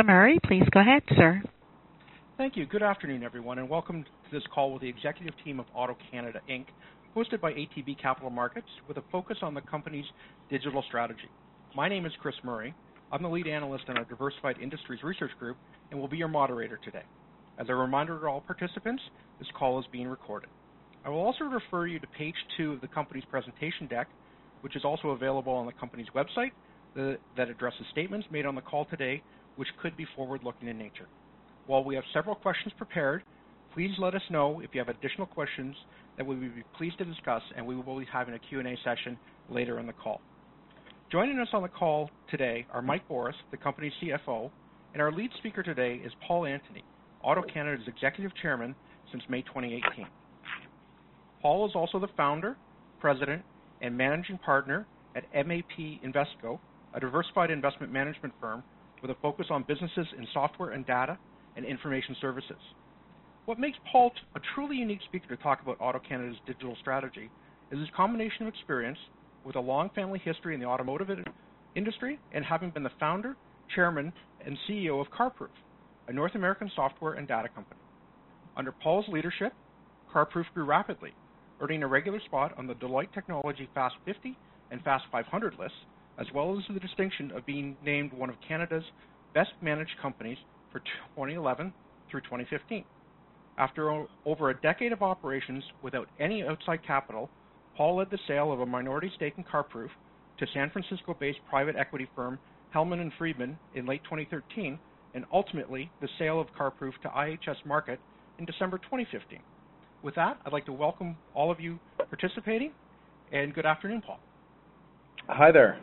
Murray. Please go ahead, sir. Thank you. Good afternoon, everyone, and welcome to this call with the executive team of AutoCanada Inc., hosted by ATB Capital Markets, with a focus on the company's digital strategy. My name is Chris Murray. I'm the lead analyst in our Diversified Industries Research Group and will be your moderator today. As a reminder to all participants, this call is being recorded. I will also refer you to page 2 of the company's presentation deck, which is also available on the company's website, that addresses statements made on the call today, which could be forward-looking in nature. While we have several questions prepared, please let us know if you have additional questions that we would be pleased to discuss, and we will be having a Q&A session later in the call. Joining us on the call today are Mike Borys, the company's CFO, and our lead speaker today is Paul Antony, AutoCanada's Executive Chairman since May 2018. Paul is also the founder, president, and managing partner at MAP Investco, a diversified investment management firm with a focus on businesses in software and data and information services. What makes Paul a truly unique speaker to talk about AutoCanada's digital strategy is his combination of experience with a long family history in the automotive industry and having been the founder, chairman, and CEO of CarProof, a North American software and data company. Under Paul's leadership, CarProof grew rapidly, earning a regular spot on the Deloitte Technology Fast 50 and Fast 500 lists, as well as the distinction of being named one of Canada's best managed companies for 2011 through 2015. After over a decade of operations without any outside capital, Paul led the sale of a minority stake in CarProof to San Francisco-based private equity firm Hellman & Friedman in late 2013, and ultimately the sale of CarProof to IHS Markit in December 2015. With that, I'd like to welcome all of you participating, and good afternoon, Paul. Hi there.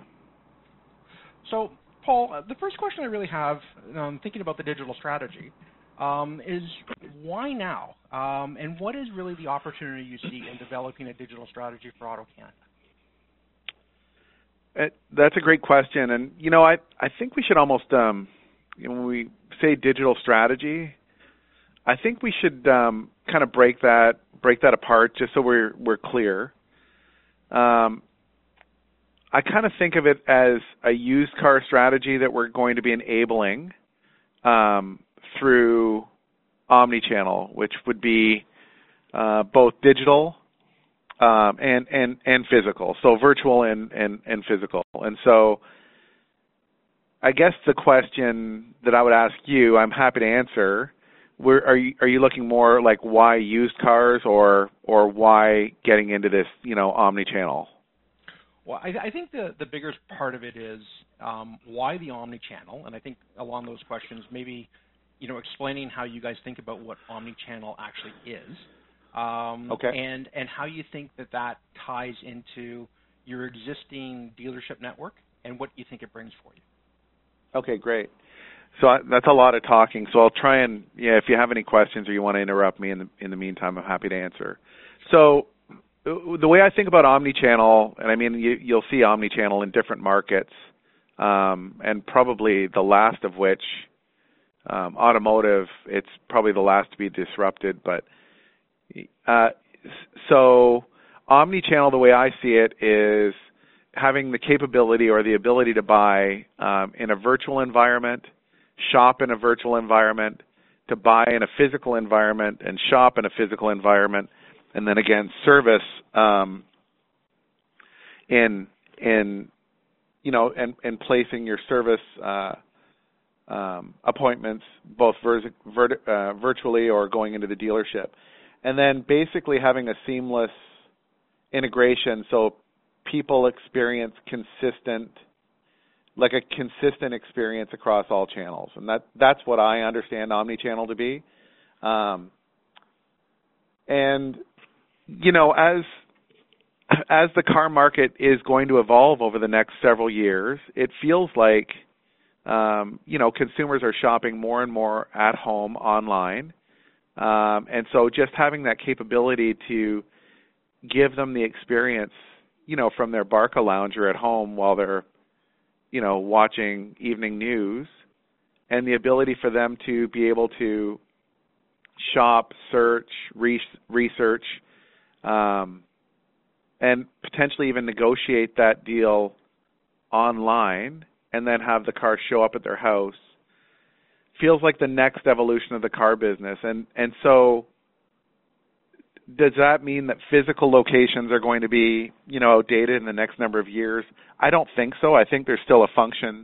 So, Paul, the first question I really have, thinking about the digital strategy, is why now? And what is really the opportunity you see in developing a digital strategy for AutoCanada? That's a great question. And, I think we should almost, when we say digital strategy, I think we should kind of break that apart just so we're clear. I kind of think of it as a used car strategy that we're going to be enabling through omnichannel, which would be both digital and physical, so virtual and physical. And so I guess the question that I would ask you, I'm happy to answer, are you looking more like why used cars or why getting into this, omnichannel? Well, I think the bigger part of it is why the omnichannel, and I think along those questions, maybe explaining how you guys think about what omnichannel actually is, okay, and how you think that ties into your existing dealership network and what you think it brings for you. Okay, great. So that's a lot of talking. So I'll try and if you have any questions or you want to interrupt me in the meantime, I'm happy to answer. So the way I think about omnichannel, and I mean, you'll see omnichannel in different markets, and probably the last of which, automotive, it's probably the last to be disrupted. But so omnichannel, the way I see it, is having the capability or the ability to buy in a virtual environment, shop in a virtual environment, to buy in a physical environment and shop in a physical environment, and then again service in placing your service appointments both virtually or going into the dealership, and then basically having a seamless integration so people experience consistent experience across all channels, and that's what I understand omnichannel to be. And as the car market is going to evolve over the next several years, it feels like consumers are shopping more and more at home online, and so just having that capability to give them the experience, from their Barca lounger at home while they're watching evening news, and the ability for them to be able to shop, search, research, and potentially even negotiate that deal online and then have the car show up at their house. feels like the next evolution of the car business. And so does that mean that physical locations are going to be, outdated in the next number of years? I don't think so. I think there's still a function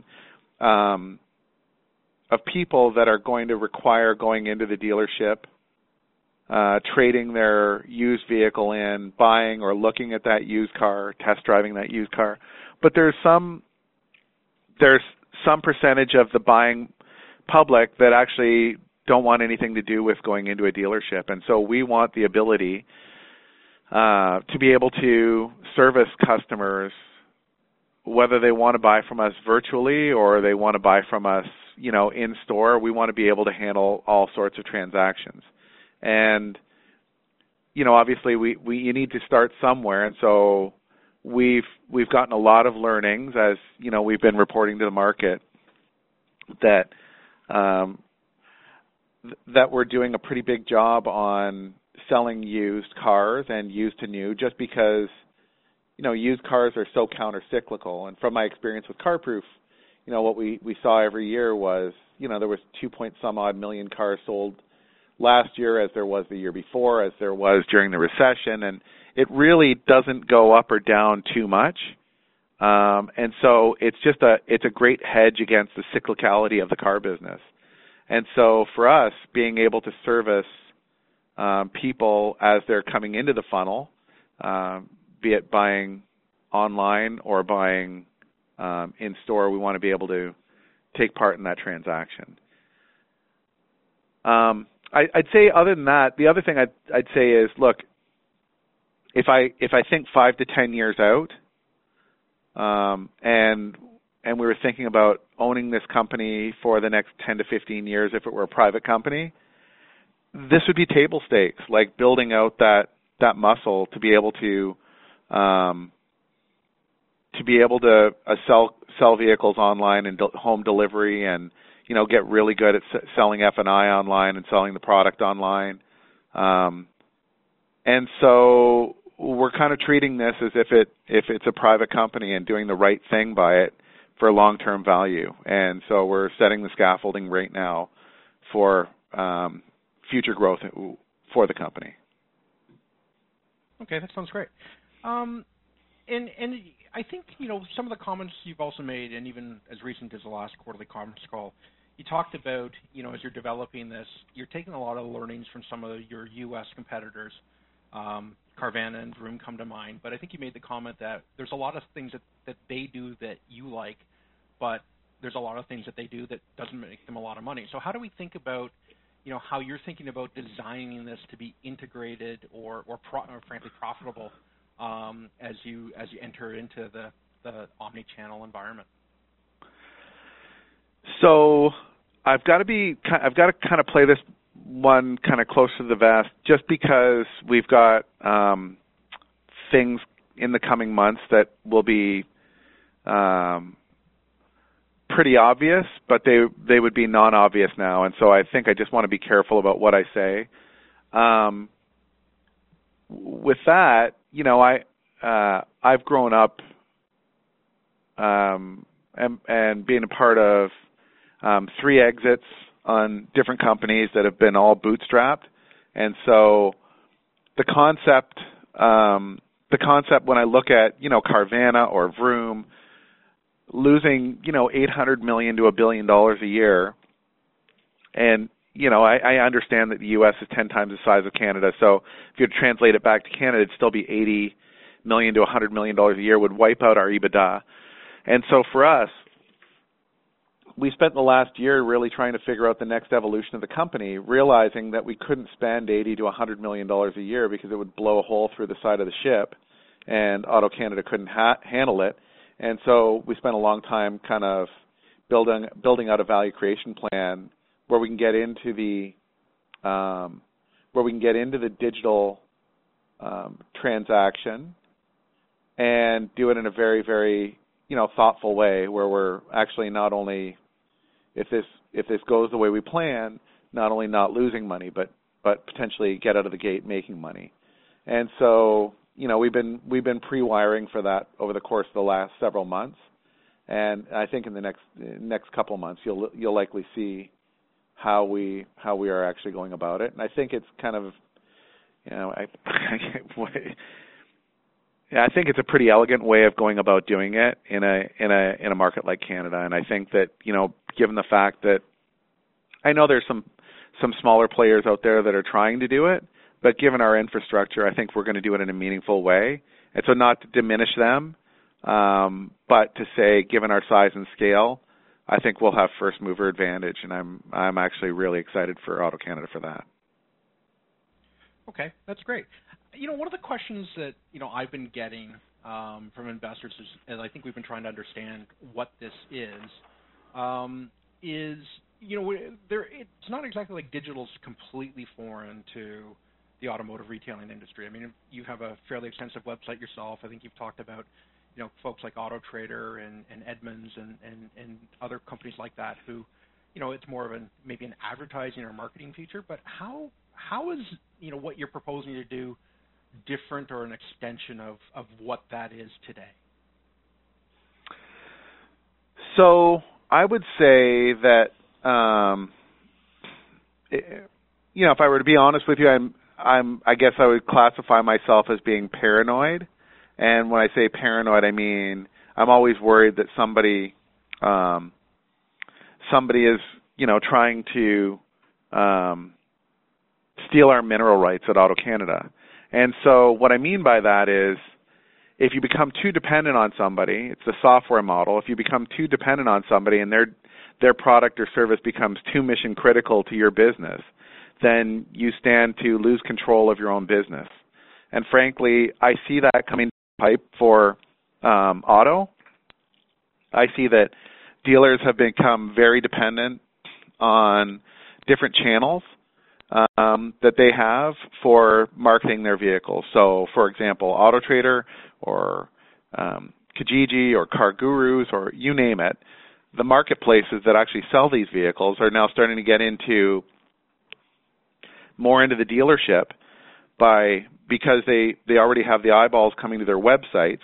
of people that are going to require going into the dealership, trading their used vehicle in, buying or looking at that used car, test driving that used car. But there's some percentage of the buying public that actually don't want anything to do with going into a dealership. And so we want the ability to be able to service customers, whether they want to buy from us virtually or they want to buy from us, in store. We want to be able to handle all sorts of transactions. And, obviously you need to start somewhere. And so we've gotten a lot of learnings as, we've been reporting to the market that we're doing a pretty big job on selling used cars and used to new, just because, used cars are so counter-cyclical. And from my experience with CarProof, what we saw every year was, there was 2-point-some-odd million cars sold last year, as there was the year before, as there was during the recession, and it really doesn't go up or down too much. And so it's a great hedge against the cyclicality of the car business. And so for us, being able to service people as they're coming into the funnel, be it buying online or buying in store, we want to be able to take part in that transaction. I'd say other than that, the other thing I'd say is, look, if I think 5 to 10 years out, and we were thinking about owning this company for the next 10 to 15 years if it were a private company, this would be table stakes, like building out that muscle to be able to sell vehicles online and home delivery, and get really good at selling F&I online and selling the product online. And so we're kind of treating this as if it's a private company and doing the right thing by it for long-term value. And so we're setting the scaffolding right now for future growth for the company. Okay, that sounds great. And I think, some of the comments you've also made, and even as recent as the last quarterly conference call, you talked about, as you're developing this, you're taking a lot of learnings from some of your U.S. competitors. Carvana and Vroom come to mind. But I think you made the comment that there's a lot of things that they do that you like, but there's a lot of things that they do that doesn't make them a lot of money. So how do we think about, how you're thinking about designing this to be integrated or frankly profitable as you enter into the omni-channel environment? So I've got to kind of play this one kind of close to the vest, just because we've got things in the coming months that will be pretty obvious, but they would be non-obvious now. And so I think I just want to be careful about what I say. With that, I've grown up and being a part of 3 exits on different companies that have been all bootstrapped. And so the concept when I look at, Carvana or Vroom losing, $800 million to $1 billion a year, and, I understand that the U.S. is 10 times the size of Canada, so if you translate it back to Canada, it'd still be $80 million to $100 million a year, would wipe out our EBITDA. And so for us, we spent the last year really trying to figure out the next evolution of the company, realizing that we couldn't spend $80 to $100 million a year because it would blow a hole through the side of the ship, and AutoCanada couldn't handle it. And so we spent a long time kind of building out a value creation plan where we can get into the digital transaction and do it in a very, very thoughtful way, where we're actually not only, if this goes the way we plan, not only not losing money, but potentially get out of the gate making money. And so, we've been pre-wiring for that over the course of the last several months, and I think in the next couple of months you'll likely see how we are actually going about it. And I think it's kind of, I think it's a pretty elegant way of going about doing it in a market like Canada. And I think that, given the fact that I know there's some smaller players out there that are trying to do it, but given our infrastructure, I think we're going to do it in a meaningful way. And so not to diminish them, but to say, given our size and scale, I think we'll have first mover advantage, and I'm actually really excited for AutoCanada for that. Okay, that's great. One of the questions that I've been getting from investors is I think we've been trying to understand what this is it's not exactly like digital's completely foreign to the automotive retailing industry. I mean, you have a fairly extensive website yourself. I think you've talked about folks like AutoTrader and Edmunds and other companies like that who, it's more of maybe an advertising or marketing feature. But how is what you're proposing to do different or an extension of what that is today? So I would say that if I were to be honest with you, I guess I would classify myself as being paranoid. And when I say paranoid, I mean I'm always worried that somebody is, trying to steal our mineral rights at AutoCanada. And so what I mean by that is if you become too dependent on somebody, it's the software model, if you become too dependent on somebody and their product or service becomes too mission critical to your business, then you stand to lose control of your own business. And frankly, I see that coming pipe for auto. I see that dealers have become very dependent on different channels that they have for marketing their vehicles. So, for example, AutoTrader or Kijiji or CarGurus or you name it, the marketplaces that actually sell these vehicles are now starting to get more into the dealership because they already have the eyeballs coming to their websites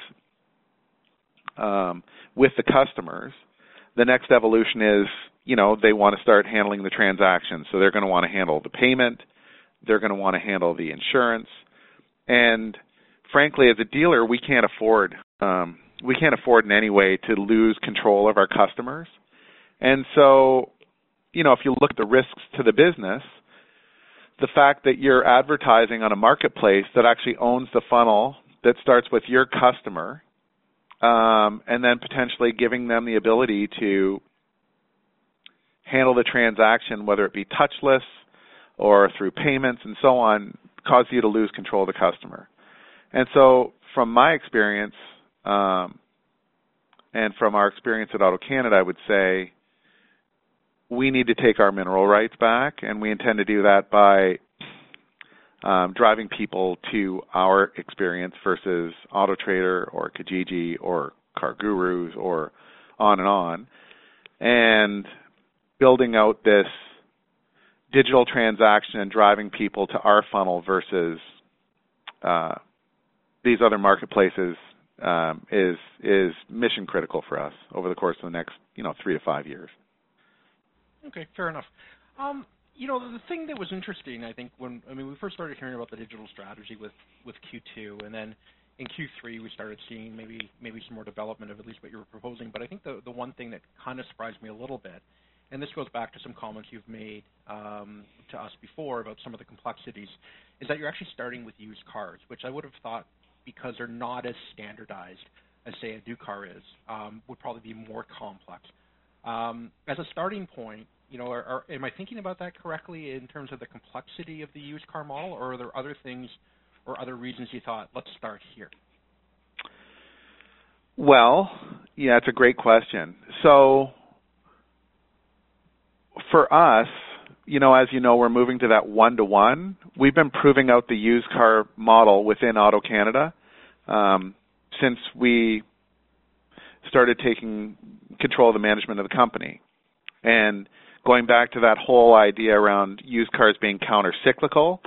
with the customers. The next evolution is, they want to start handling the transactions. So they're going to want to handle the payment. They're going to want to handle the insurance. And frankly, as a dealer, we can't afford in any way to lose control of our customers. And so, if you look at the risks to the business, the fact that you're advertising on a marketplace that actually owns the funnel that starts with your customer, and then potentially giving them the ability to handle the transaction, whether it be touchless or through payments and so on, cause you to lose control of the customer. And so from my experience, and from our experience at AutoCanada, I would say we need to take our mineral rights back, and we intend to do that by driving people to our experience versus AutoTrader or Kijiji or CarGurus or on, and building out this digital transaction and driving people to our funnel versus these other marketplaces is mission critical for us over the course of the next 3 to 5 years. Okay, fair enough. The thing that was interesting, I think, we first started hearing about the digital strategy with Q2, and then in Q3 we started seeing maybe some more development of at least what you were proposing. But I think the one thing that kind of surprised me a little bit, and this goes back to some comments you've made to us before about some of the complexities, is that you're actually starting with used cars, which I would have thought, because they're not as standardized as, say, a new car is, would probably be more complex. As a starting point, am I thinking about that correctly in terms of the complexity of the used car model, or are there other things or other reasons you thought, let's start here? Well, yeah, it's a great question. So for us, as you know, we're moving to that one-to-one. We've been proving out the used car model within AutoCanada since we started taking control of the management of the company. And going back to that whole idea around used cars being counter-cyclical,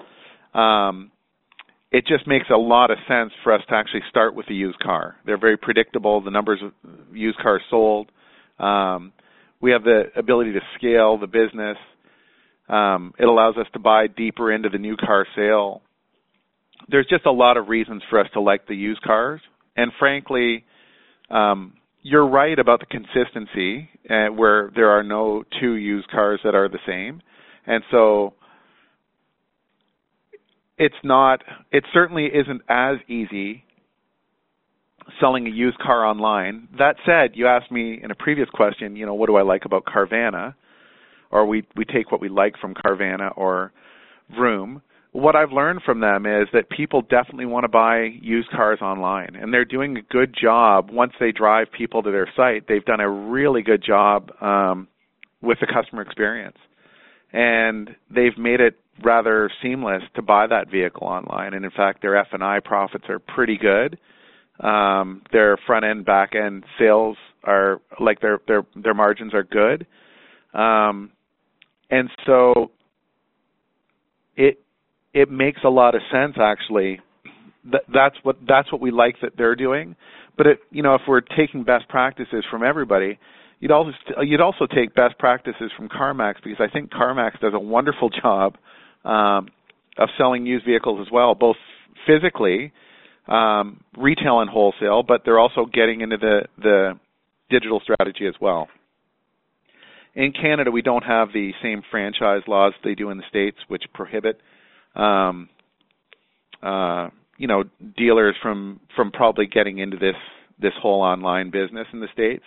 it just makes a lot of sense for us to actually start with the used car. They're very predictable, the numbers of used cars sold. We have the ability to scale the business. It allows us to buy deeper into the new car sale. There's just a lot of reasons for us to like the used cars. And frankly, you're right about the consistency where there are no two used cars that are the same. And so it certainly isn't as easy selling a used car online. That said, you asked me in a previous question, what do I like about Carvana? Or we take what we like from Carvana or Vroom. What I've learned from them is that people definitely want to buy used cars online, and they're doing a good job. Once they drive people to their site, they've done a really good job with the customer experience, and they've made it rather seamless to buy that vehicle online. And in fact, their F&I profits are pretty good. Their front end, back end sales are like their margins are good, and so it makes a lot of sense, actually. That's what we like that they're doing. But if we're taking best practices from everybody, you'd also take best practices from CarMax, because I think CarMax does a wonderful job of selling used vehicles as well, both physically, retail and wholesale, but they're also getting into the digital strategy as well. In Canada, we don't have the same franchise laws they do in the States, which prohibit dealers from probably getting into this whole online business in the States.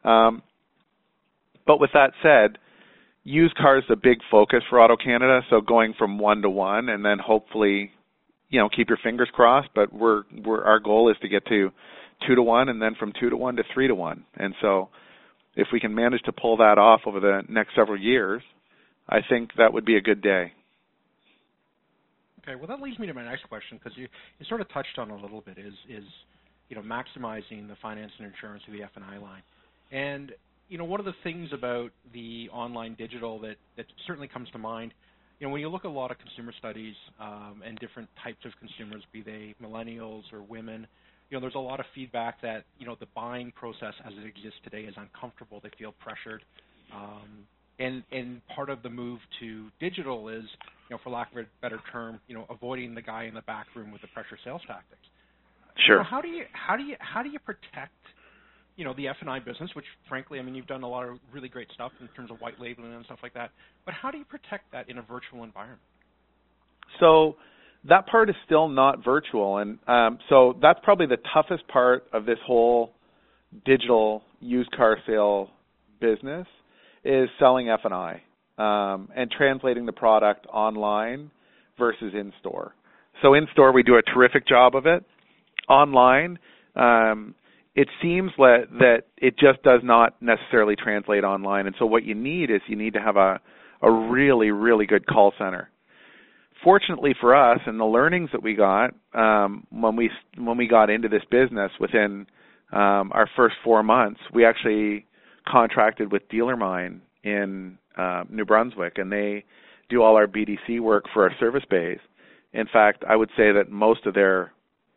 But with that said, used cars is a big focus for AutoCanada, so going from 1-to-1 and then hopefully, keep your fingers crossed, but our goal is to get to 2-to-1 and then from 2-to-1 to 3-to-1. And so if we can manage to pull that off over the next several years, I think that would be a good day. Okay, well, that leads me to my next question, because you sort of touched on a little bit, is maximizing the finance and insurance of the F&I line. And, one of the things about the online digital that certainly comes to mind, when you look at a lot of consumer studies and different types of consumers, be they millennials or women, there's a lot of feedback that, the buying process as it exists today is uncomfortable. They feel pressured. And part of the move to digital is, for lack of a better term, avoiding the guy in the back room with the pressure sales tactics. Sure. So how do you protect, the F&I business, which frankly, you've done a lot of really great stuff in terms of white labeling and stuff like that. But how do you protect that in a virtual environment? So that part is still not virtual, and so that's probably the toughest part of this whole digital used car sale business, is selling F&I and translating the product online versus in-store. So in-store, we do a terrific job of it. Online, it seems that it just does not necessarily translate online. And so what you need to have a really, really good call center. Fortunately for us, and the learnings that we got when we got into this business within our first 4 months, we actually contracted with DealerMine in New Brunswick, and they do all our BDC work for our service bays. In fact, I would say that most of their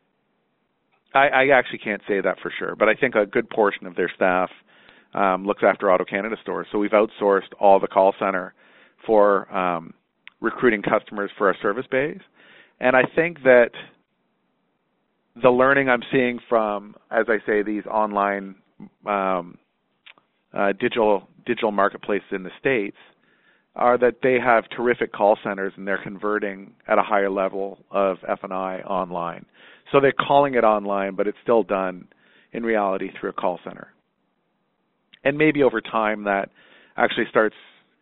I actually can't say that for sure, but I think a good portion of their staff looks after AutoCanada stores. So we've outsourced all the call center for recruiting customers for our service bays. And I think that the learning I'm seeing from, as I say, these online digital marketplaces in the States are that they have terrific call centers, and they're converting at a higher level of F&I online. So they're calling it online, but it's still done in reality through a call center. And maybe over time that actually starts,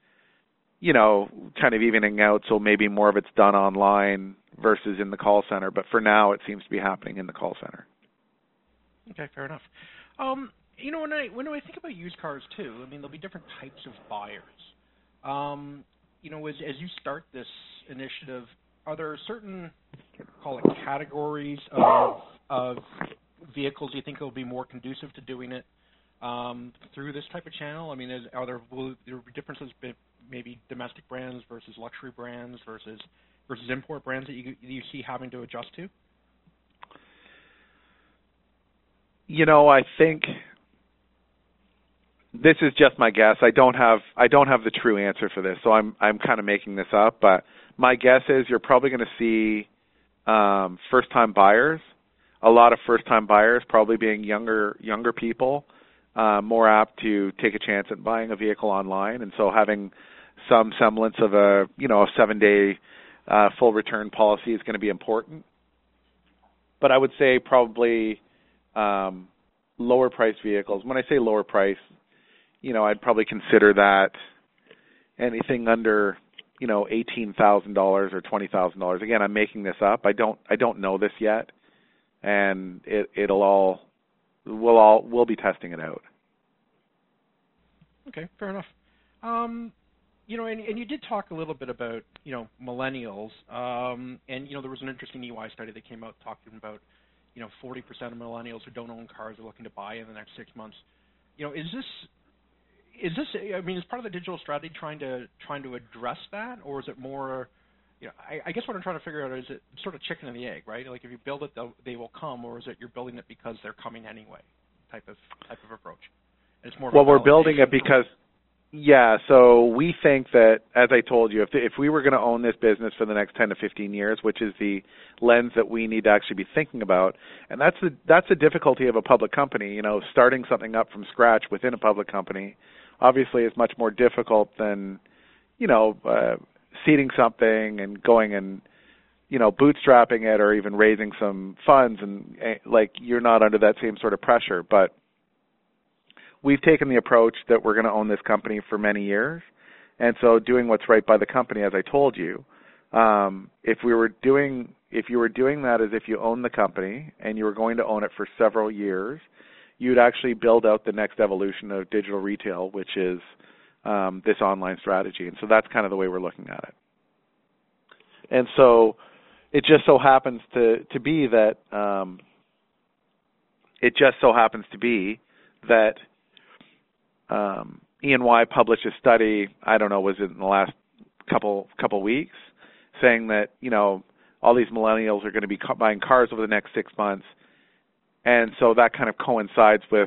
kind of evening out, so maybe more of it's done online versus in the call center. But for now, it seems to be happening in the call center. Okay, fair enough. When I think about used cars too, there'll be different types of buyers. As you start this initiative, are there certain, call it categories of vehicles you think will be more conducive to doing it through this type of channel? Will there be differences, maybe domestic brands versus luxury brands versus import brands that you see having to adjust to? I think this is just my guess. I don't have the true answer for this, so I'm kind of making this up. But my guess is you're probably going to see first-time buyers, a lot of first-time buyers, probably being younger people, more apt to take a chance at buying a vehicle online, and so having some semblance of a 7-day full return policy is going to be important. But I would say probably lower priced vehicles. When I say lower price, I'd probably consider that anything under $18,000 or $20,000. Again, I'm making this up. I don't know this yet, and we'll be testing it out. Okay, fair enough. And you did talk a little bit about millennials, and there was an interesting EY study that came out talking about 40% of millennials who don't own cars are looking to buy in the next 6 months. Is this? I mean, is part of the digital strategy trying to address that, or is it more? I guess what I'm trying to figure out is it sort of chicken and the egg, right? Like if you build it, they will come, or is it you're building it because they're coming anyway, type of approach? And it's more. Well, we're building it because. Yeah, so we think that, as I told you, if we were going to own this business for the next 10 to 15 years, which is the lens that we need to actually be thinking about, and that's the difficulty of a public company. Starting something up from scratch within a public company, obviously, is much more difficult than, seeding something and going and, bootstrapping it or even raising some funds, and you're not under that same sort of pressure, but. We've taken the approach that we're going to own this company for many years, and so doing what's right by the company, as I told you. If you were doing that as if you own the company and you were going to own it for several years, you'd actually build out the next evolution of digital retail, which is this online strategy, and so that's kind of the way we're looking at it. And so it just so happens to be that E&Y published a study, I don't know, was it in the last couple weeks, saying that, all these millennials are going to be buying cars over the next 6 months. And so that kind of coincides with,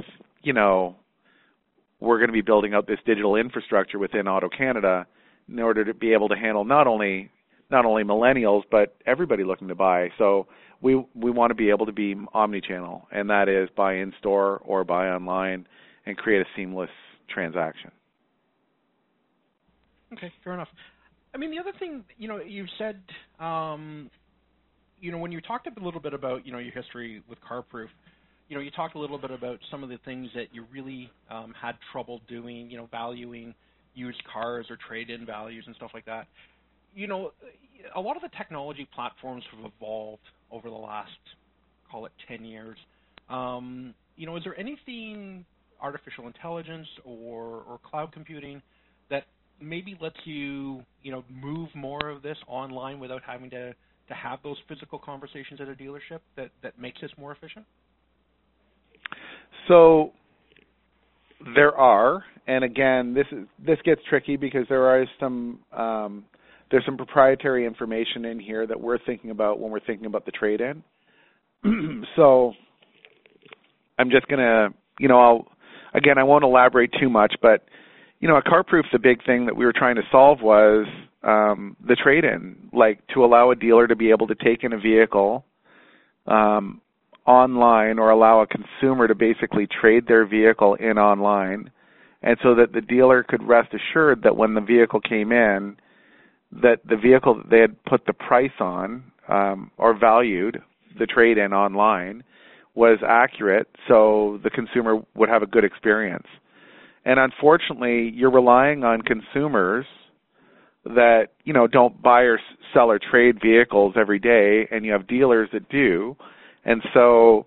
we're going to be building out this digital infrastructure within AutoCanada in order to be able to handle not only millennials, but everybody looking to buy. So we want to be able to be omni-channel, and that is buy in-store or buy online and create a seamless transaction. Okay, fair enough. I mean, the other thing, you said, when you talked a little bit about, your history with CarProof, you talked a little bit about some of the things that you really had trouble doing, valuing used cars or trade-in values and stuff like that. A lot of the technology platforms have evolved over the last, call it 10 years. Is there anything artificial intelligence or cloud computing that maybe lets you, move more of this online without having to have those physical conversations at a dealership that makes this more efficient? So there are, and again, this gets tricky because there's some proprietary information in here that we're thinking about when we're thinking about the trade-in. So I'm just going to, I won't elaborate too much, but, at CarProof, the big thing that we were trying to solve was the trade-in, to allow a dealer to be able to take in a vehicle online or allow a consumer to basically trade their vehicle in online, and so that the dealer could rest assured that when the vehicle came in, that the vehicle that they had put the price on or valued the trade-in online was accurate, so the consumer would have a good experience. And unfortunately, you're relying on consumers that, don't buy or sell or trade vehicles every day, and you have dealers that do. And so,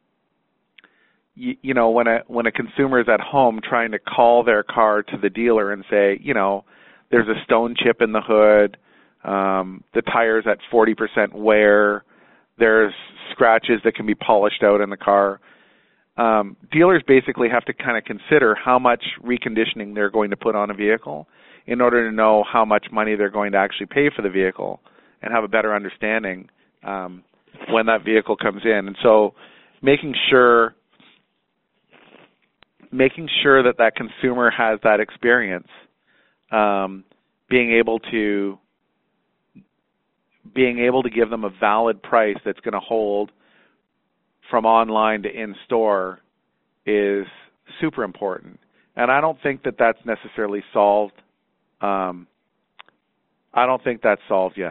when a consumer is at home trying to call their car to the dealer and say, there's a stone chip in the hood, the tire's at 40% wear, there's scratches that can be polished out in the car. Dealers basically have to kind of consider how much reconditioning they're going to put on a vehicle in order to know how much money they're going to actually pay for the vehicle and have a better understanding when that vehicle comes in. And so making sure making sure that that consumer has that experience, being able to give them a valid price that's going to hold from online to in-store is super important. And I don't think that that's necessarily solved. I don't think that's solved yet.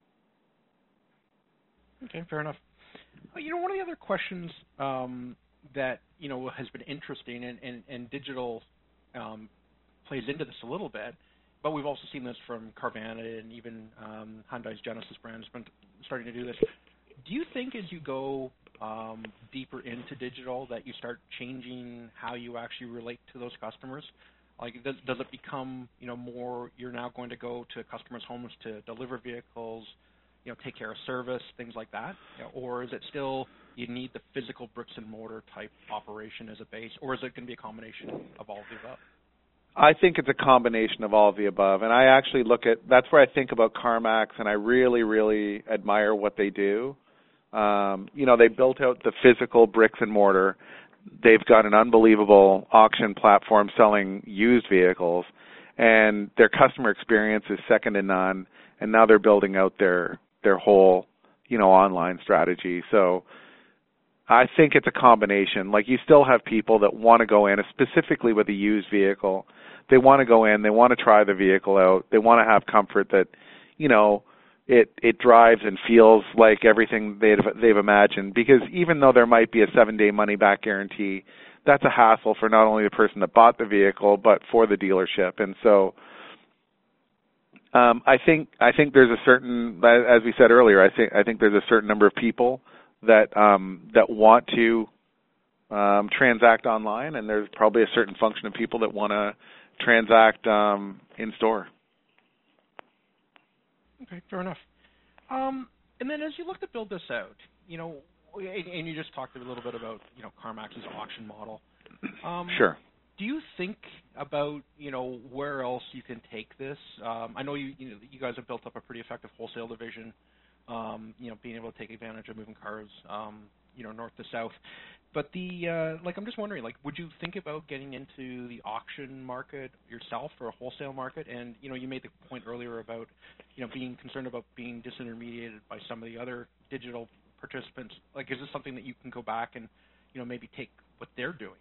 Okay, fair enough. One of the other questions that, has been interesting, and digital plays into this a little bit, but we've also seen this from Carvana, and even Hyundai's Genesis brand has been starting to do this. Do you think as you go deeper into digital that you start changing how you actually relate to those customers? Like, does it become, more you're now going to go to customers' homes to deliver vehicles, take care of service, things like that? Or is it still you need the physical bricks and mortar type operation as a base, or is it going to be a combination of all of the above? I think it's a combination of all of the above, and I actually that's where I think about CarMax, and I really, really admire what they do. They built out the physical bricks and mortar. They've got an unbelievable auction platform selling used vehicles, and their customer experience is second to none, and now they're building out their whole, online strategy. So I think it's a combination. Like, you still have people that want to go in, specifically with a used vehicle. They want to go in, they want to try the vehicle out, they want to have comfort that, it drives and feels like everything they've imagined. Because even though there might be a 7-day money-back guarantee, that's a hassle for not only the person that bought the vehicle, but for the dealership. And so I think there's a certain, as we said earlier, I think there's a certain number of people that want to transact online, and there's probably a certain function of people that want to transact in store. Okay, fair enough. And then as you look to build this out, and you just talked a little bit about, CarMax's auction model. Sure. Do you think about, where else you can take this? I know you guys have built up a pretty effective wholesale division, being able to take advantage of moving cars, north to south. But I'm just wondering, would you think about getting into the auction market yourself or a wholesale market? And, you made the point earlier about, being concerned about being disintermediated by some of the other digital participants. Is this something that you can go back and, maybe take what they're doing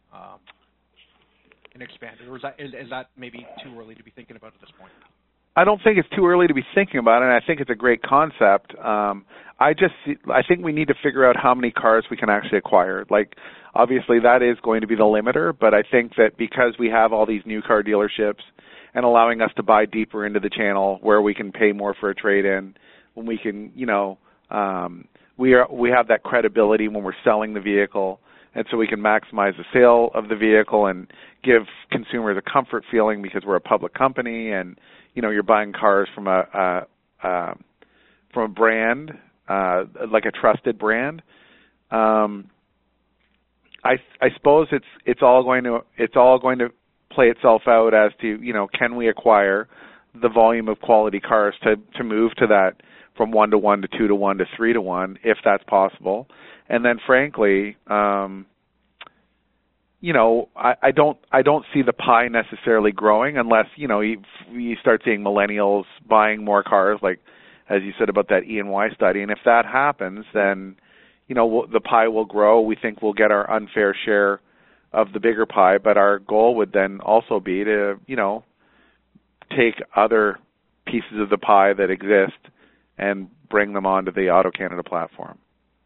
and expand it? Or is that maybe too early to be thinking about at this point? I don't think it's too early to be thinking about it, and I think it's a great concept. I think we need to figure out how many cars we can actually acquire. Obviously, that is going to be the limiter, but I think that because we have all these new car dealerships and allowing us to buy deeper into the channel where we can pay more for a trade-in, when we can, we have that credibility when we're selling the vehicle, and so we can maximize the sale of the vehicle and give consumers a comfort feeling because we're a public company, and you're buying cars from a brand, like a trusted brand. I suppose it's all going to play itself out as to, can we acquire the volume of quality cars to move to that from 1-to-1 to 2-to-1 to 3-to-1, if that's possible. And then, frankly, I don't see the pie necessarily growing unless you start seeing millennials buying more cars, like as you said about that E&Y study. And if that happens, then the pie will grow. We think we'll get our unfair share of the bigger pie, but our goal would then also be to take other pieces of the pie that exist and bring them onto the AutoCanada platform.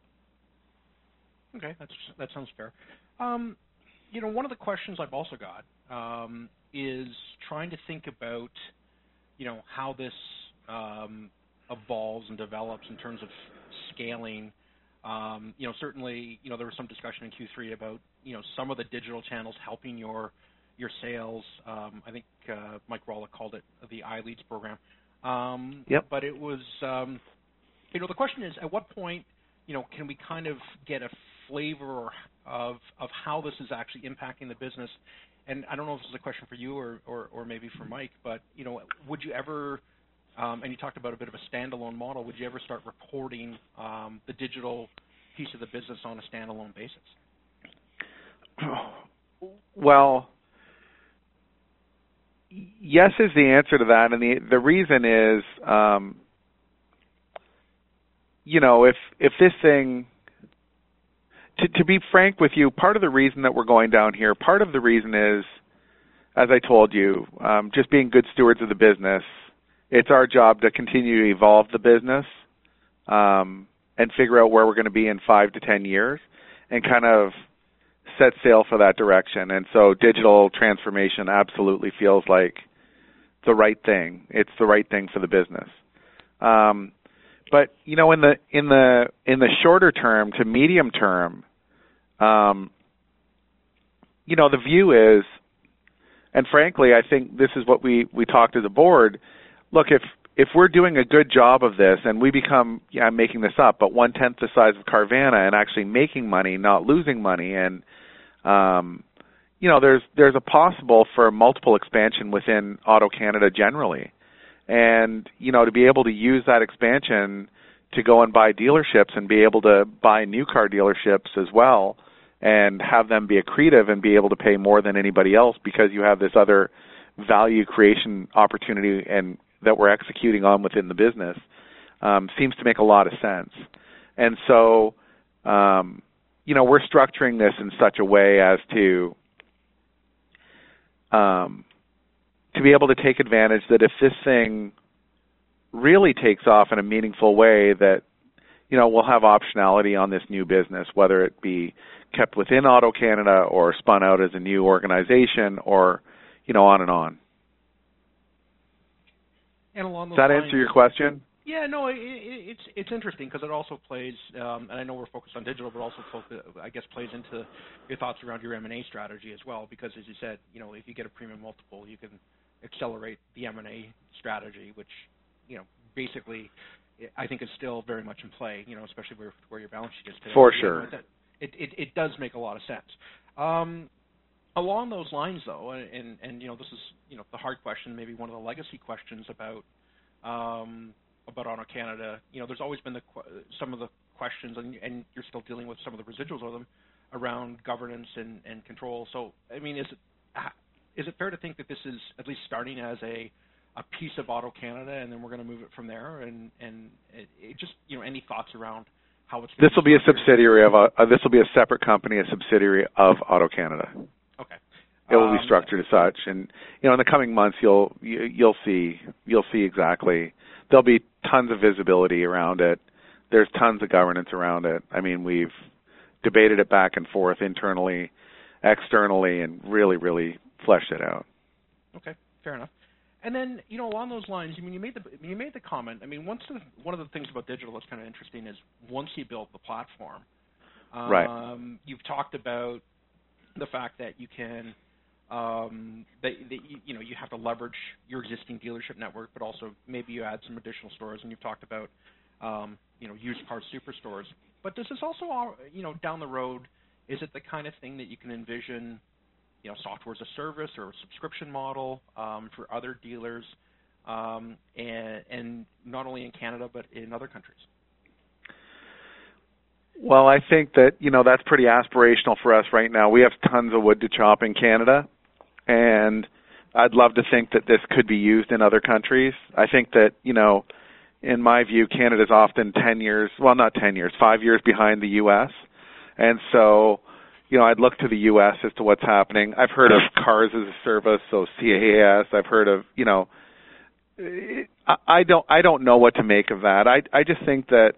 Okay, that sounds fair. One of the questions I've also got is trying to think about, how this evolves and develops in terms of scaling. Certainly, there was some discussion in Q3 about, some of the digital channels helping your sales. I think Mike Rawlett called it the iLeads program. Yep. But it was, the question is, at what point, can we kind of get a flavor of how this is actually impacting the business? And I don't know if this is a question for you or maybe for Mike, but, would you ever, and you talked about a bit of a standalone model, would you ever start reporting the digital piece of the business on a standalone basis? Well, yes is the answer to that, and the reason is, if this thing, to be frank with you, part of the reason that we're going down here, part of the reason is, as I told you, just being good stewards of the business. It's our job to continue to evolve the business and figure out where we're going to be in 5 to 10 years and kind of set sail for that direction. And so digital transformation absolutely feels like the right thing. It's the right thing for the business. But in the shorter term to medium term, the view is, and frankly, I think this is what we talked as a board. Look, if we're doing a good job of this and we become, I'm making this up, but 1/10 the size of Carvana and actually making money, not losing money, and there's a possible for multiple expansion within AutoCanada generally, and to be able to use that expansion to go and buy dealerships and be able to buy new car dealerships as well, and have them be accretive and be able to pay more than anybody else because you have this other value creation opportunity and that we're executing on within the business, seems to make a lot of sense. And so, we're structuring this in such a way as to be able to take advantage that if this thing really takes off in a meaningful way, that we'll have optionality on this new business, whether it be kept within AutoCanada or spun out as a new organization, or on and on. And along those Does that lines, answer your question? Yeah, no, it's interesting because it also plays, and I know we're focused on digital, but also plays into your thoughts around your M&A strategy as well. Because as you said, if you get a premium multiple, you can accelerate the M&A strategy, which basically I think is still very much in play. Especially where your balance sheet is today. For sure. It does make a lot of sense. Along those lines, though, and this is the hard question, maybe one of the legacy questions about AutoCanada. There's always been some of the questions, and you're still dealing with some of the residuals of them around governance and control. So, I mean, is it fair to think that this is at least starting as a piece of AutoCanada, and then we're going to move it from there? And just any thoughts around how it's? This will be a subsidiary of this will be a separate company, a subsidiary of AutoCanada. Okay. It will be structured as such, and in the coming months you'll see exactly. There'll be tons of visibility around it. There's tons of governance around it. I mean, we've debated it back and forth internally, externally, and really, really fleshed it out. Okay, fair enough. And then, along those lines, I mean, you made the comment. I mean, one of the things about digital that's kind of interesting is once you build the platform, right? You've talked about the fact that you can, you have to leverage your existing dealership network, but also maybe you add some additional stores. And you've talked about, used car superstores. But does this also, down the road, is it the kind of thing that you can envision? Software as a service or a subscription model for other dealers, and not only in Canada but in other countries? Well, I think that that's pretty aspirational for us right now. We have tons of wood to chop in Canada, and I'd love to think that this could be used in other countries. I think that in my view, Canada's often 5 years behind the U.S., and so. I'd look to the U.S. as to what's happening. I've heard of cars as a service, so CAS. I've heard of, I don't know what to make of that. I just think that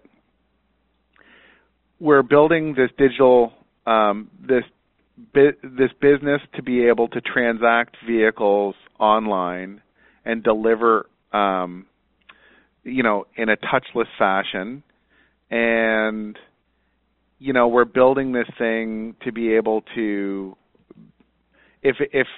we're building this digital, this business to be able to transact vehicles online and deliver, in a touchless fashion, and we're building this thing to be able to, if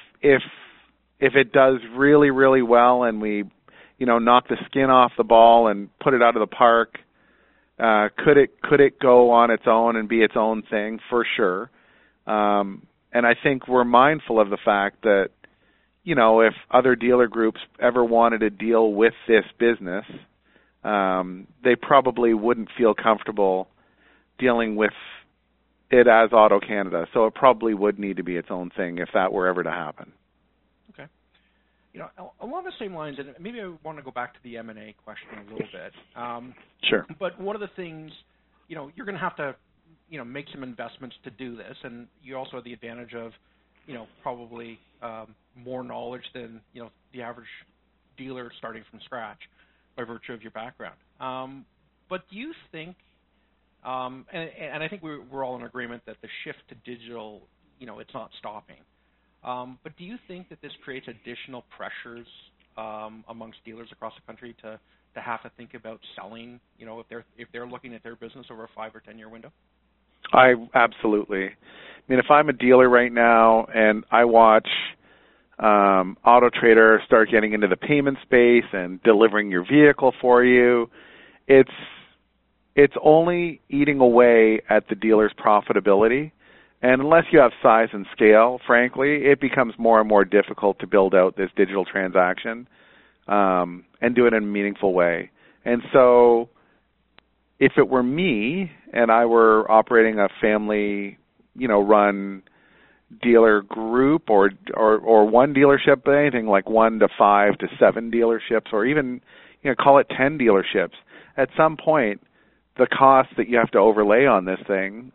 it does really, really well, and we, knock the skin off the ball and put it out of the park, could it go on its own and be its own thing? For sure. And I think we're mindful of the fact that, if other dealer groups ever wanted to deal with this business, they probably wouldn't feel comfortable dealing with it as AutoCanada. So it probably would need to be its own thing if that were ever to happen. Okay. Along the same lines, and maybe I want to go back to the M&A question a little bit. Sure. But one of the things, you're going to have to, make some investments to do this, and you also have the advantage of, probably more knowledge than, the average dealer starting from scratch by virtue of your background. But do you think, and I think we're all in agreement that the shift to digital, it's not stopping. But do you think that this creates additional pressures amongst dealers across the country to have to think about selling, if they're looking at their business over a 5 or 10 year window? Absolutely. I mean, if I'm a dealer right now and I watch AutoTrader start getting into the payment space and delivering your vehicle for you, it's only eating away at the dealer's profitability. And unless you have size and scale, frankly, it becomes more and more difficult to build out this digital transaction and do it in a meaningful way. And so if it were me and I were operating a family, run dealer group or one dealership, but anything like 1 to 5 to 7 dealerships, or even, call it 10 dealerships, at some point, the costs that you have to overlay on this thing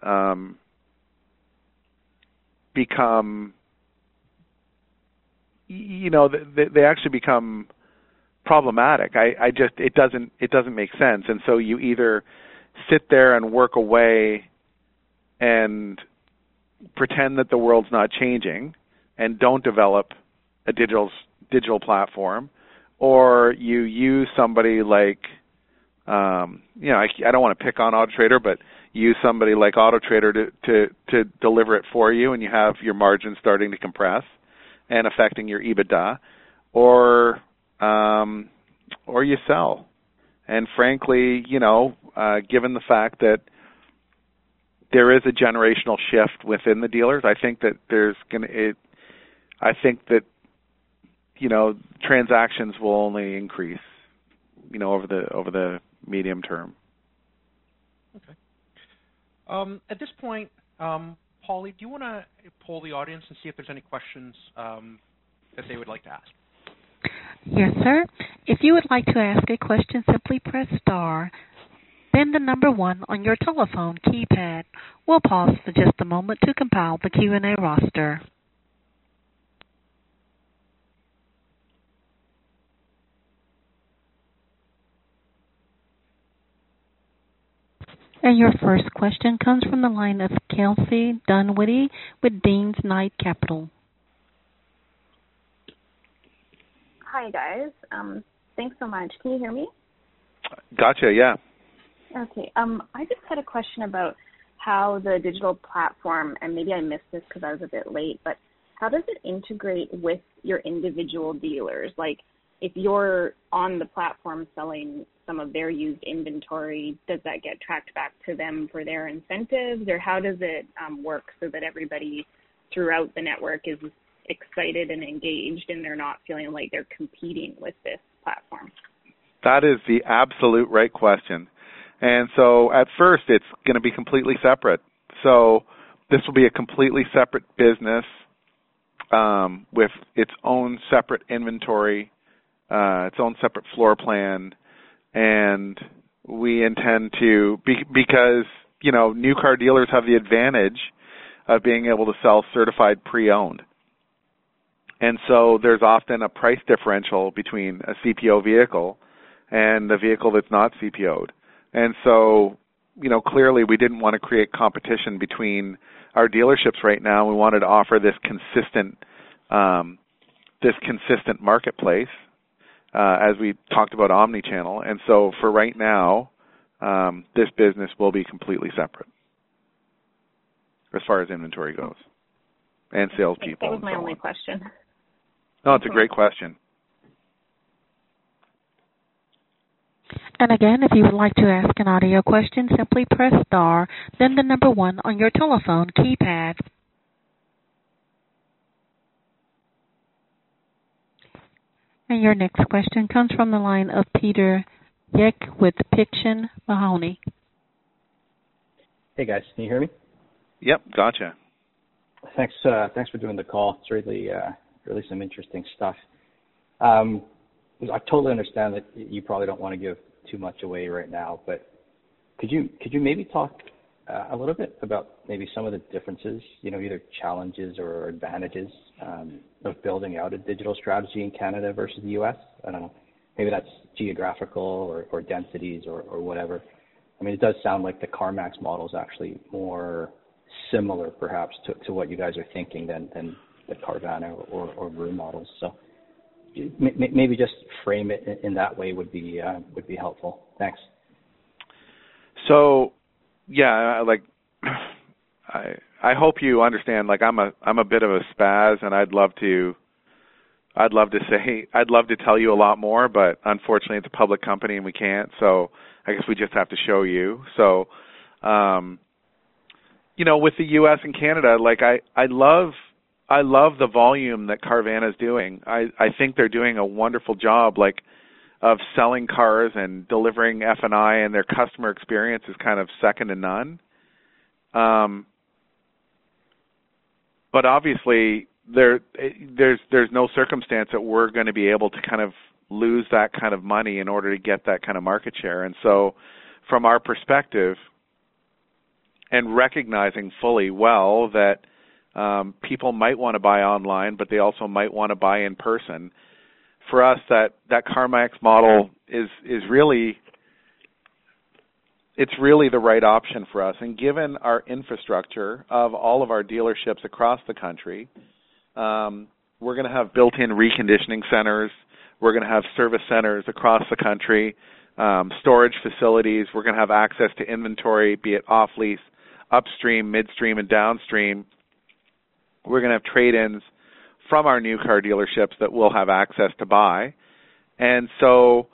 become, they actually become problematic. It doesn't make sense. And so you either sit there and work away and pretend that the world's not changing and don't develop a digital platform, or you use somebody like, I don't want to pick on AutoTrader, but use somebody like AutoTrader to deliver it for you, and you have your margins starting to compress and affecting your EBITDA, or you sell. And frankly, given the fact that there is a generational shift within the dealers, I think that transactions will only increase, over the medium term. Okay. At this point, Polly, do you want to poll the audience and see if there's any questions that they would like to ask? Yes, sir. If you would like to ask a question, simply press star, then the number 1 on your telephone keypad. We'll pause for just a moment to compile the Q&A roster. And your first question comes from the line of Kelsey Dunwoody with Dean's Knight Capital. Hi, guys. Thanks so much. Can you hear me? Gotcha, yeah. Okay. I just had a question about how the digital platform, and maybe I missed this because I was a bit late, but how does it integrate with your individual dealers? Like, if you're on the platform selling some of their used inventory, does that get tracked back to them for their incentives, or how does it work so that everybody throughout the network is excited and engaged and they're not feeling like they're competing with this platform? That is the absolute right question. And so at first it's going to be completely separate. So this will be a completely separate business with its own separate inventory, its own separate floor plan, and we intend to, because, new car dealers have the advantage of being able to sell certified pre-owned. And so there's often a price differential between a CPO vehicle and a vehicle that's not CPO'd. And so, clearly we didn't want to create competition between our dealerships right now. We wanted to offer this consistent marketplace, as we talked about omni-channel. And so for right now, this business will be completely separate as far as inventory goes and salespeople. That was my only question. No, it's a great question. And again, if you would like to ask an audio question, simply press star, then the number 1 on your telephone keypad. And your next question comes from the line of Peter Yek with Picton Mahoney. Hey guys, can you hear me? Yep, gotcha. Thanks for doing the call. It's really some interesting stuff. I totally understand that you probably don't want to give too much away right now, but could you maybe talk a little bit about maybe some of the differences, either challenges or advantages of building out a digital strategy in Canada versus the U.S.? I don't know. Maybe that's geographical or densities or whatever. I mean, it does sound like the CarMax model is actually more similar, perhaps, to what you guys are thinking than the Carvana or Vroom models. So maybe just frame it in that way would be helpful. Thanks. So, yeah, like I hope you understand. Like I'm a bit of a spaz, and I'd love to tell you a lot more, but unfortunately, it's a public company and we can't. So I guess we just have to show you. So, with the U.S. and Canada, like I love the volume that Carvana is doing. I think they're doing a wonderful job, like, of selling cars and delivering F&I, and their customer experience is kind of second to none. But obviously, there's no circumstance that we're going to be able to kind of lose that kind of money in order to get that kind of market share. And so, from our perspective, and recognizing fully well that people might want to buy online, but they also might want to buy in person. For us, that CarMax model is really the right option for us. And given our infrastructure of all of our dealerships across the country, we're going to have built-in reconditioning centers. We're going to have service centers across the country, storage facilities. We're going to have access to inventory, be it off-lease, upstream, midstream, and downstream. We're going to have trade-ins from our new car dealerships that we'll have access to buy. And so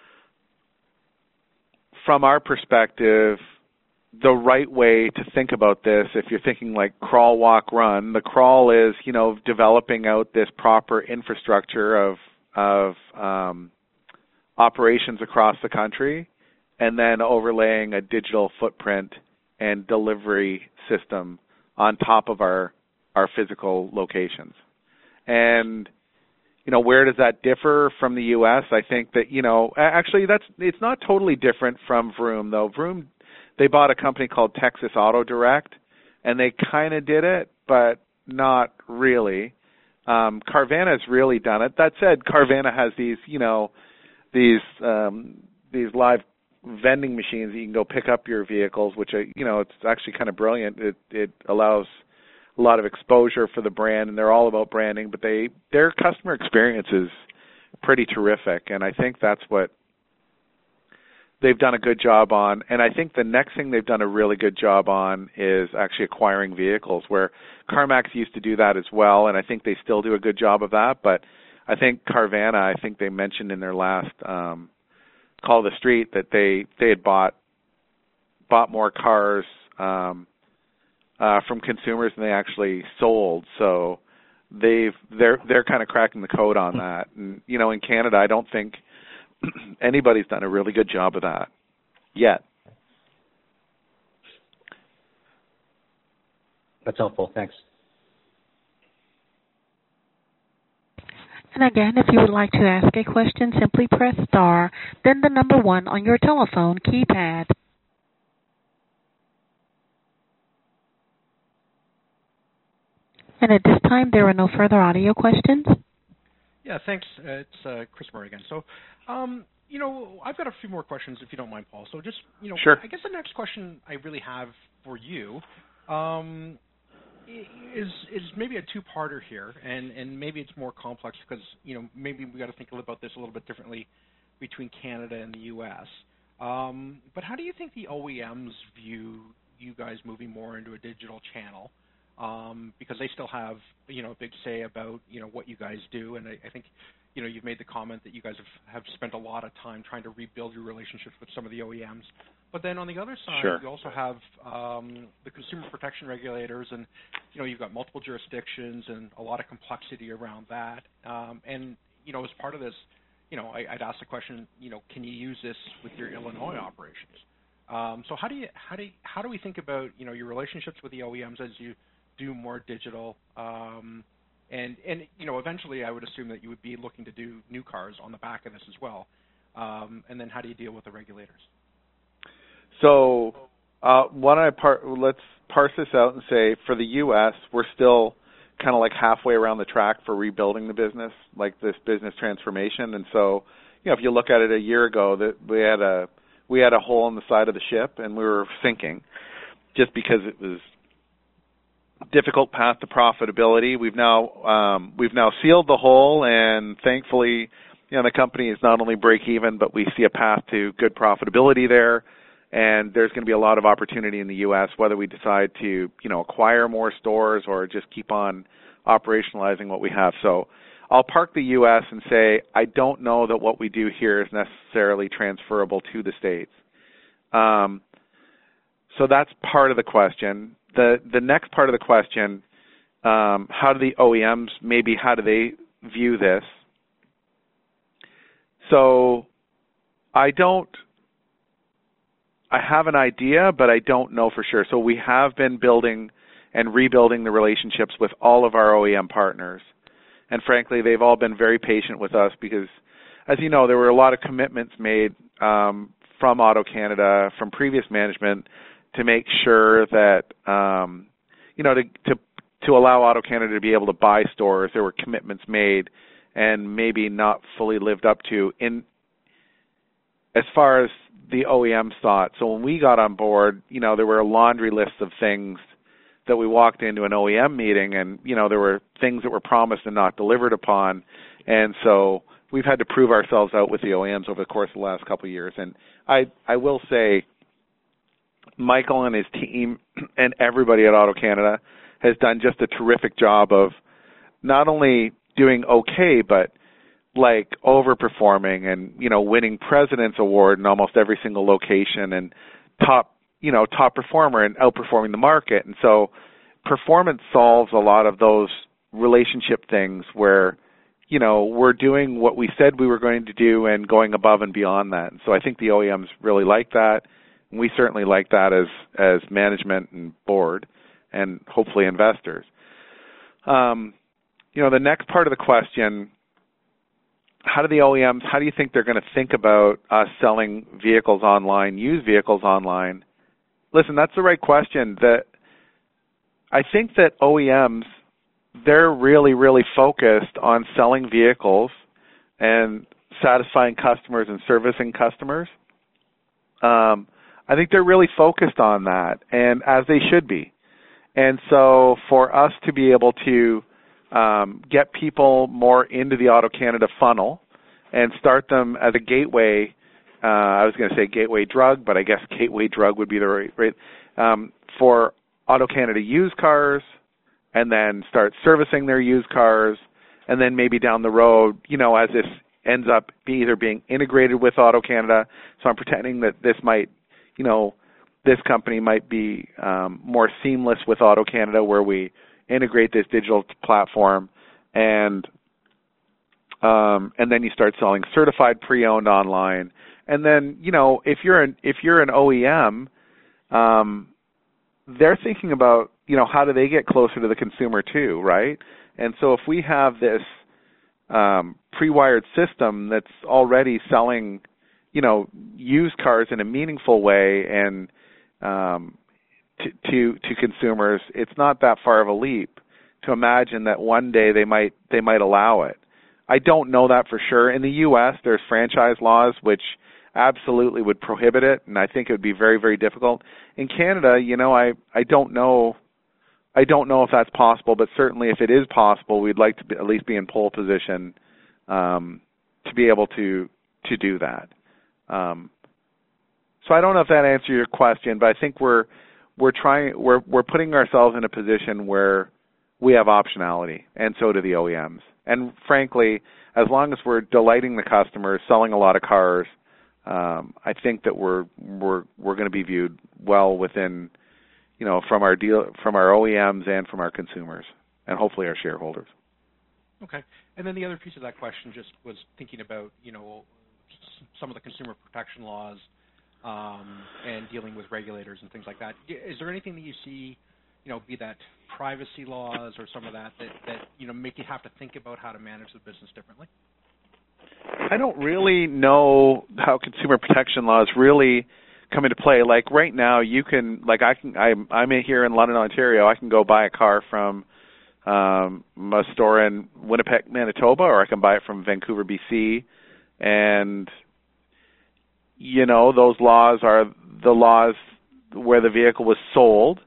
from our perspective, the right way to think about this, if you're thinking like crawl, walk, run, the crawl is, developing out this proper infrastructure of operations across the country, and then overlaying a digital footprint and delivery system on top of our physical locations. And, where does that differ from the U.S.? I think that, actually it's not totally different from Vroom, though. Vroom, they bought a company called Texas Auto Direct, and they kind of did it, but not really. Carvana has really done it. That said, Carvana has these live vending machines that you can go pick up your vehicles, which it's actually kind of brilliant. It allows a lot of exposure for the brand, and they're all about branding, but their customer experience is pretty terrific, and I think that's what they've done a good job on. And I think the next thing they've done a really good job on is actually acquiring vehicles, where CarMax used to do that as well, and I think they still do a good job of that. But I think Carvana, I think they mentioned in their last Call the Street that they had bought more cars from consumers than they actually sold. So they're kind of cracking the code on that. And in Canada, I don't think anybody's done a really good job of that yet. That's helpful. Thanks. And again, if you would like to ask a question, simply press star, then the number 1 on your telephone keypad. And at this time, there are no further audio questions. Yeah, thanks. It's Chris Murray again. So, I've got a few more questions, if you don't mind, Paul. So just, Sure. I guess the next question I really have for you is maybe a two-parter here, and maybe it's more complex because, maybe we got to think about this a little bit differently between Canada and the U.S. But how do you think the OEMs view you guys moving more into a digital channel? Because they still have, a big say about, what you guys do. And I think, you've made the comment that you guys have spent a lot of time trying to rebuild your relationships with some of the OEMs. But then on the other side, Sure. You also have the consumer protection regulators, and, you've got multiple jurisdictions and a lot of complexity around that. And, as part of this, I'd ask the question, can you use this with your Illinois operations? So how do we think about your relationships with the OEMs as you do more digital? And eventually I would assume that you would be looking to do new cars on the back of this as well. And then how do you deal with the regulators? So let's parse this out and say for the U.S., we're still kind of like halfway around the track for rebuilding the business, like this business transformation. And so, if you look at it a year ago, that we had a hole in the side of the ship and we were sinking just because it was difficult path to profitability. We've now sealed the hole, and thankfully, the company is not only break even, but we see a path to good profitability there. And there's going to be a lot of opportunity in the U.S., whether we decide to, acquire more stores or just keep on operationalizing what we have. So I'll park the U.S. and say I don't know that what we do here is necessarily transferable to the States. So that's part of the question. The next part of the question, how do the OEMs, how do they view this? So I have an idea, but I don't know for sure. So we have been building and rebuilding the relationships with all of our OEM partners. And frankly, they've all been very patient with us because, as you know, there were a lot of commitments made from AutoCanada, from previous management, to make sure that, to allow AutoCanada to be able to buy stores. There were commitments made and maybe not fully lived up to as far as the OEMs thought. So when we got on board, there were a laundry list of things that we walked into an OEM meeting and, there were things that were promised and not delivered upon. And so we've had to prove ourselves out with the OEMs over the course of the last couple of years. And I will say Michael and his team and everybody at AutoCanada has done just a terrific job of not only doing okay, but like overperforming and, winning President's Award in almost every single location and top performer and outperforming the market. And so performance solves a lot of those relationship things where, we're doing what we said we were going to do and going above and beyond that. And so I think the OEMs really like that. And we certainly like that as management and board and hopefully investors. The next part of the question, how do you think they're going to think about us selling vehicles online, used vehicles online? Listen, that's the right question. I think that OEMs, they're really, really focused on selling vehicles and satisfying customers and servicing customers. I think they're really focused on that, and as they should be. And so for us to be able to get people more into the AutoCanada funnel and start them as a gateway, I was going to say gateway drug, but I guess gateway drug would be the right for AutoCanada used cars, and then start servicing their used cars, and then maybe down the road, as this ends up either being integrated with AutoCanada. So I'm pretending that this might, this company might be more seamless with AutoCanada, where we integrate this digital platform, and then you start selling certified pre-owned online. And then, if you're an OEM, they're thinking about, how do they get closer to the consumer too, right? And so if we have this pre-wired system that's already selling, used cars in a meaningful way and to consumers, it's not that far of a leap to imagine that one day they might allow it. I don't know that for sure. In the U.S., there's franchise laws which absolutely would prohibit it, and I think it would be very, very difficult. In Canada, I don't know if that's possible, but certainly if it is possible, we'd like to at least be in pole position to be able to do that. So I don't know if that answers your question, but I think we're putting ourselves in a position where we have optionality, and so do the OEMs. And frankly, as long as we're delighting the customers, selling a lot of cars, I think that we're going to be viewed well within, from our OEMs and from our consumers, and hopefully our shareholders. Okay. And then the other piece of that question just was thinking about, some of the consumer protection laws and dealing with regulators and things like that. Is there anything that you see, be that privacy laws or some of that make you have to think about how to manage the business differently? I don't really know how consumer protection laws really come into play. Like right now, you can, I'm here in London, Ontario. I can go buy a car from a store in Winnipeg, Manitoba, or I can buy it from Vancouver, BC, and those laws are the laws where the vehicle was sold.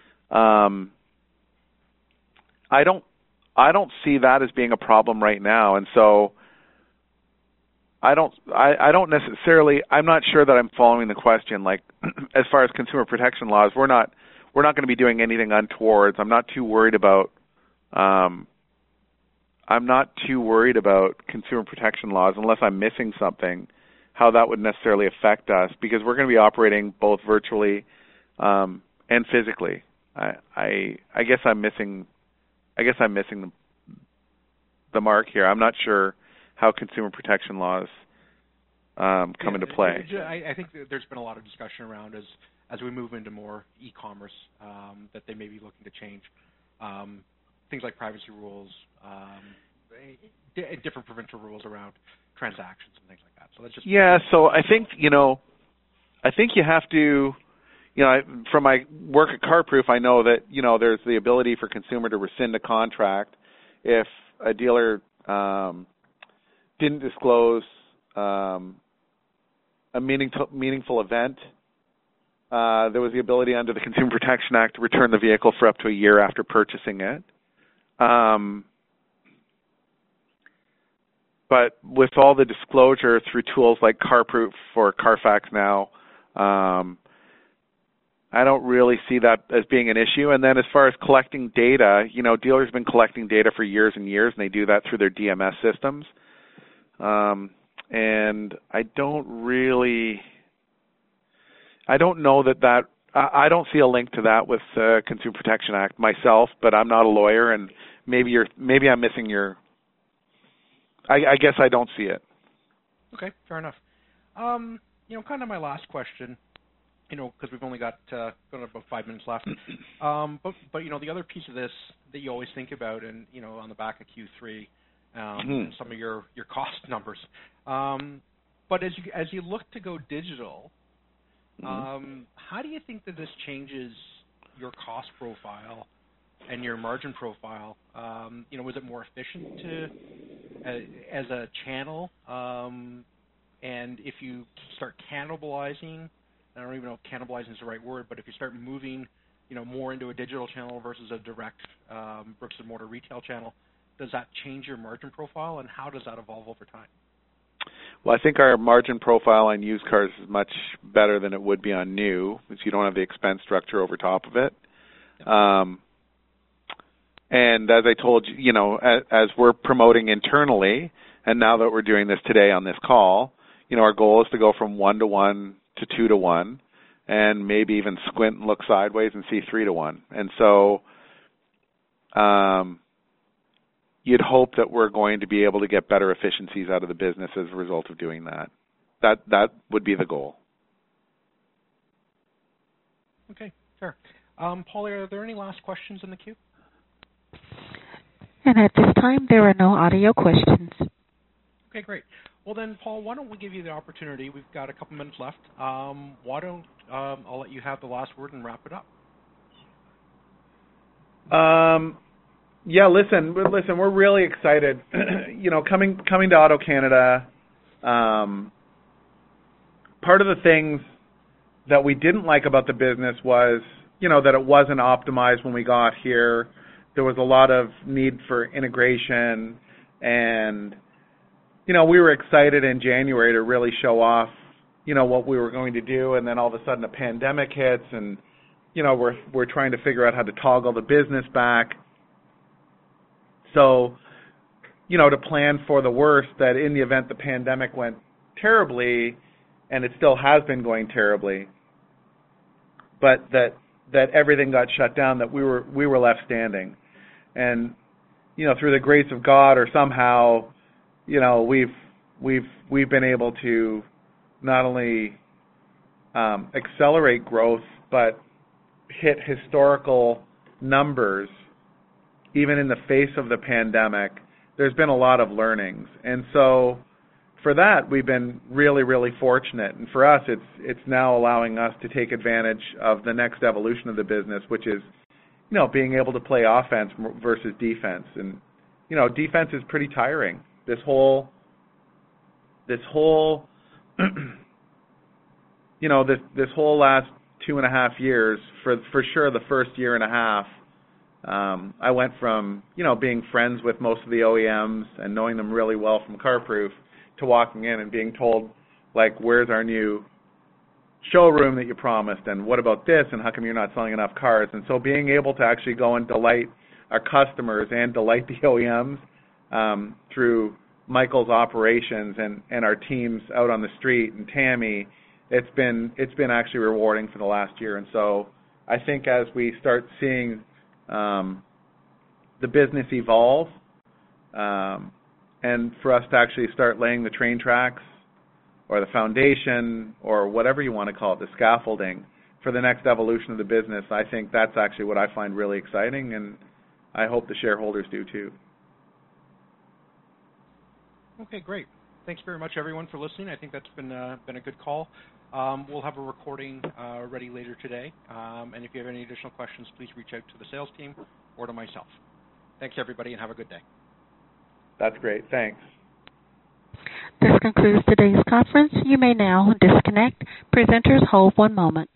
I don't see that as being a problem right now, and so I don't necessarily. I'm not sure that I'm following the question. Like, as far as consumer protection laws, we're not going to be doing anything untowards. I'm not too worried about. I'm not too worried about consumer protection laws unless I'm missing something. How that would necessarily affect us, because we're going to be operating both virtually and physically. I guess I'm missing the mark here. I'm not sure how consumer protection laws come into play. I think that there's been a lot of discussion around as we move into more e-commerce that they may be looking to change things like privacy rules, different provincial rules around transactions and things like that. So that's just So I think you have to. From my work at CarProof, I know that there's the ability for consumer to rescind a contract if a dealer didn't disclose a meaningful event. There was the ability under the Consumer Protection Act to return the vehicle for up to a year after purchasing it. But with all the disclosure through tools like CarProof or Carfax now, I don't really see that as being an issue. And then as far as collecting data, dealers have been collecting data for years and years, and they do that through their DMS systems. And I don't know that I don't see a link to that with the Consumer Protection Act myself, but I'm not a lawyer, and maybe I'm missing your. I guess I don't see it. Okay, fair enough. Kind of my last question. Because we've only got about 5 minutes left. But the other piece of this that you always think about, and on the back of Q3, and some of your cost numbers. But as you look to go digital, how do you think that this changes your cost profile and your margin profile? Was it more efficient as a channel? And if you start cannibalizing. I don't even know if cannibalizing is the right word, but if you start moving, more into a digital channel versus a direct bricks and mortar retail channel, does that change your margin profile, and how does that evolve over time? Well, I think our margin profile on used cars is much better than it would be on new, because you don't have the expense structure over top of it. And as I told you, as we're promoting internally, and now that we're doing this today on this call, our goal is to go from 1-to-1 to 2-to-1, and maybe even squint and look sideways and see 3-to-1. And so you'd hope that we're going to be able to get better efficiencies out of the business as a result of doing that. That would be the goal. Okay, fair. Paul, are there any last questions in the queue? And at this time, there are no audio questions. Okay, great. Well then, Paul, why don't we give you the opportunity? We've got a couple minutes left. Why don't I'll let you have the last word and wrap it up. Listen, we're really excited. Coming to AutoCanada, part of the things that we didn't like about the business was, that it wasn't optimized when we got here. There was a lot of need for integration, and we were excited in January to really show off, what we were going to do, and then all of a sudden a pandemic hits, and we're trying to figure out how to toggle the business back. So, to plan for the worst, that in the event the pandemic went terribly, and it still has been going terribly, but that everything got shut down, that we were left standing, and through the grace of God or somehow, we've been able to not only accelerate growth, but hit historical numbers, even in the face of the pandemic, there's been a lot of learnings. And so for that, we've been really, really fortunate. And for us, it's now allowing us to take advantage of the next evolution of the business, which is, being able to play offense versus defense. And, defense is pretty tiring. This whole this whole last 2.5 years, for sure the first year and a half, I went from, being friends with most of the OEMs and knowing them really well from CarProof to walking in and being told, like, where's our new showroom that you promised, and what about this, and how come you're not selling enough cars? And so being able to actually go and delight our customers and delight the OEMs through Michael's operations and our teams out on the street and Tammy, it's been actually rewarding for the last year. And so I think as we start seeing the business evolve, and for us to actually start laying the train tracks or the foundation or whatever you want to call it, the scaffolding for the next evolution of the business, I think that's actually what I find really exciting, and I hope the shareholders do too. Okay, great. Thanks very much, everyone, for listening. I think that's been a good call. We'll have a recording ready later today, and if you have any additional questions, please reach out to the sales team or to myself. Thanks, everybody, and have a good day. That's great. Thanks. This concludes today's conference. You may now disconnect. Presenters, hold one moment.